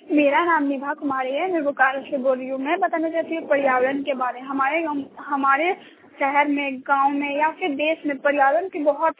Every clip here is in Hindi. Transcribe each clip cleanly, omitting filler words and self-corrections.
मेरा नाम निभा कुमारी है। मैं बोकारो से बोल रही हूँ। मैं बताना चाहती हूँ पर्यावरण के बारे में। हमारे शहर में, गांव में या फिर देश में पर्यावरण के बहुत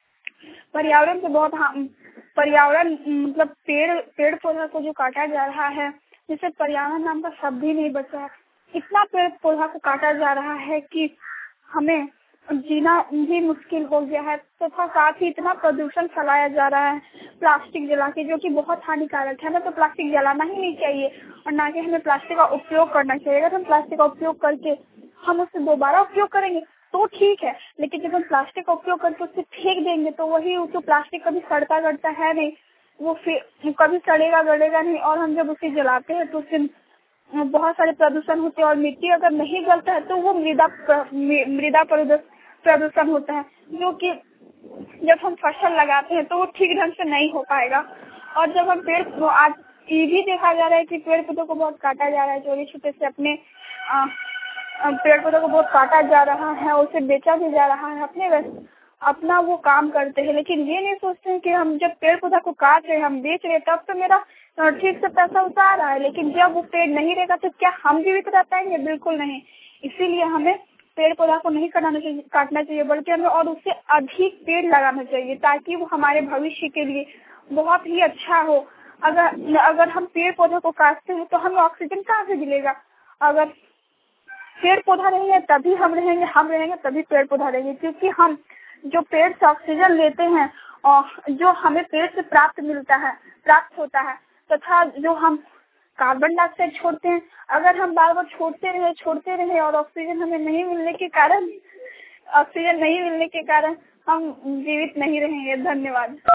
पर्यावरण मतलब पेड़ पौधा को जो काटा जा रहा है, जिससे पर्यावरण नाम का शब्द ही नहीं बचा है। इतना पेड़ पौधा को काटा जा रहा है कि हमें जीना भी मुश्किल हो गया है। तथा साथ ही इतना प्रदूषण फैलाया जा रहा है प्लास्टिक जला के, जो कि बहुत हानिकारक है। हमें तो प्लास्टिक जलाना ही नहीं चाहिए और ना कि हमें प्लास्टिक का उपयोग करना चाहिए। अगर हम प्लास्टिक का उपयोग करके हम उससे दोबारा उपयोग करेंगे तो ठीक है, लेकिन जब हम प्लास्टिक का उपयोग करके उससे फेंक देंगे तो वही तो प्लास्टिक कभी सड़ता गड़ता है नहीं, वो फिर कभी सड़ेगा गड़ेगा नहीं। और हम जब उसे जलाते हैं तो उससे बहुत सारे प्रदूषण होते हैं और मिट्टी अगर नहीं जलता है तो वो मृदा प्रदूषण होता है, जो कि जब हम फसल लगाते हैं तो वो ठीक ढंग से नहीं हो पाएगा। और जब हम आज ये भी देखा जा रहा है कि पेड़ पौधों को बहुत काटा जा रहा है, चोरी छुपे से अपने पेड़ पौधों को बहुत काटा जा रहा है, उसे बेचा भी जा रहा है। अपना वो काम करते हैं, लेकिन ये नहीं सोचते हैं कि हम जब पेड़ पौधा को काट रहे हैं, हम बेच रहे हैं, तब तो मेरा ठीक से पैसा उतार आ रहा है, लेकिन जब वो पेड़ नहीं रहेगा तो क्या हम जीवित रह पाएंगे? बिल्कुल नहीं। इसीलिए हमें पेड़ पौधा को नहीं काटना चाहिए, बल्कि हमें और उससे अधिक पेड़ लगाना चाहिए, ताकि वो हमारे भविष्य के लिए बहुत ही अच्छा हो। अगर हम पेड़ पौधों को काटते हैं तो हमें ऑक्सीजन कहाँ से मिलेगा? अगर पेड़ पौधा नहीं है तभी हम रहेंगे तभी पेड़ पौधा रहेंगे, क्योंकि हम जो पेड़ से ऑक्सीजन लेते हैं और जो हमें पेड़ से प्राप्त होता है, तथा जो हम कार्बन डाइऑक्साइड छोड़ते हैं, अगर हम बार बार छोड़ते रहे और ऑक्सीजन नहीं मिलने के कारण हम जीवित नहीं रहेंगे। धन्यवाद।